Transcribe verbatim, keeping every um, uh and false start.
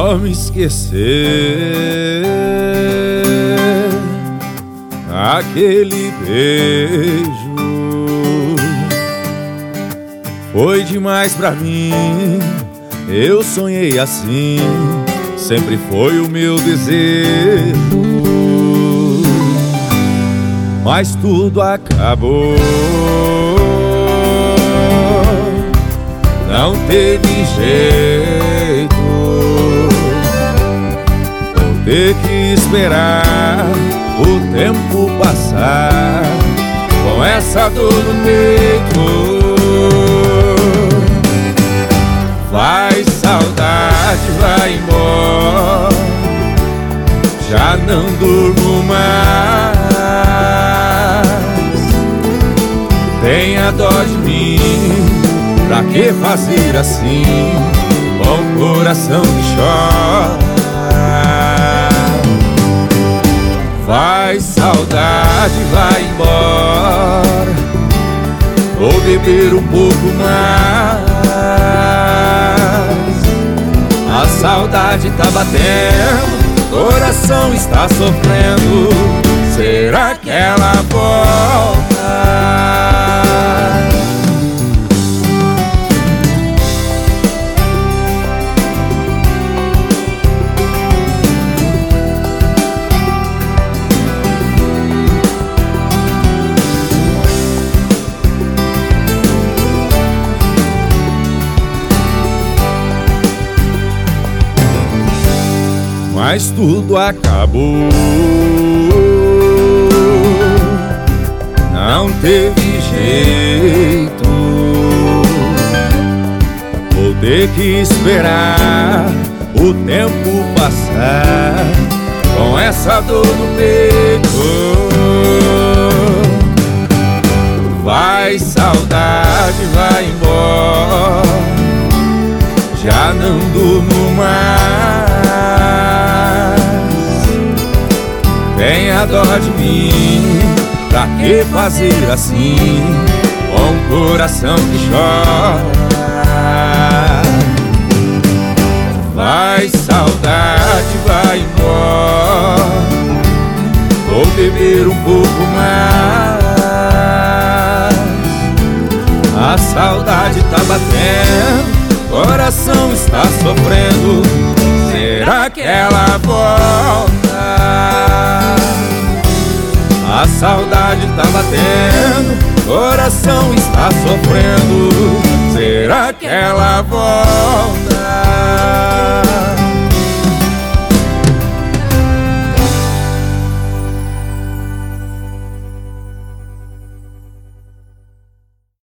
como esquecer aquele beijo? Foi demais pra mim, eu sonhei assim, sempre foi o meu desejo. Mas tudo acabou, não teve jeito. Vou ter que esperar o tempo passar com essa dor no peito. Vai, saudade, vai embora, já não durmo mais. Tenha dó de mim, pra que fazer assim, com o coração que chora? Vai, saudade, vai embora, vou beber um pouco mais. A saudade tá batendo, coração está sofrendo. Será que ela volta? Mas tudo acabou, não teve jeito. Vou ter que esperar o tempo passar com essa dor no peito. Vai, saudade, vai embora, já não durmo mais. Tenha dó de mim, pra que fazer assim, com o coração que chora? Vai, saudade, vai embora, vou beber um pouco mais. A saudade tá batendo, coração está sofrendo. Será que ela volta? A saudade tá batendo, coração está sofrendo. Será que ela volta?